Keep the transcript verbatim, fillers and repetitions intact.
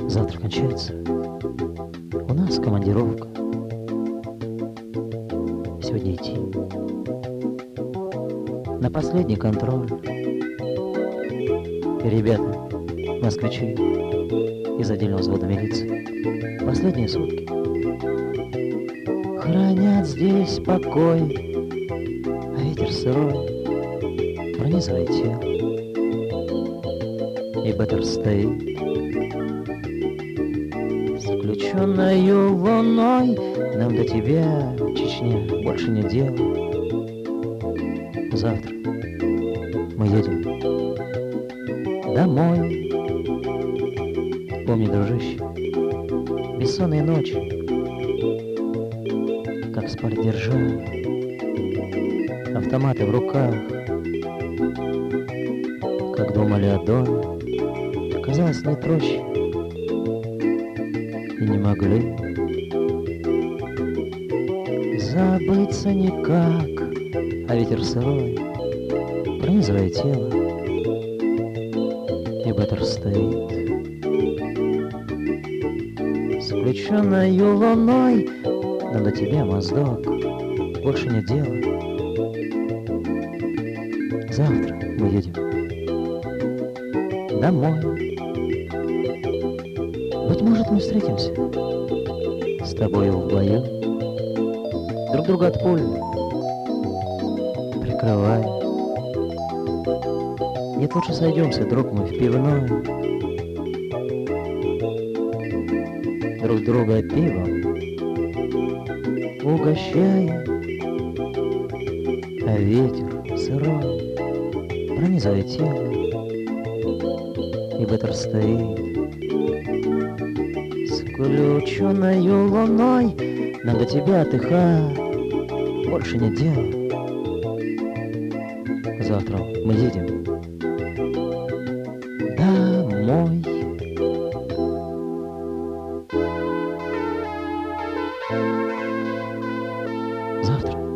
Завтра кончается. У нас командировка. Сегодня идти на последний контроль. И ребята, москвичи из отдельного взвода милиции, последние сутки хранят здесь покой, а ветер сырой пронизывает тело. И Беттер стоит с включенною луной. Нам до тебя, Чечня, больше не дела. Завтра мы едем домой. Помни, дружище, бессонные ночи, как спали, держа автоматы в руках, как думали о доме, казалось, не проще, и не могли забыться никак, а ветер сырой пронизывает тело, и Беттер стоит с включенною луной. Но до тебя, моздок, больше нет дела. Завтра мы едем домой. Быть может, мы встретимся с тобою в бою, друг друга от пуль прикрывая. Нет, лучше сойдемся, друг мой, в пивной, друг друга пивом угощая, а ветер сырой пронизывает тело, и Беттер стоит с включенною луной. Нам до тебя, отдыхать, больше нет дела. Завтра мы едем домой. Завтра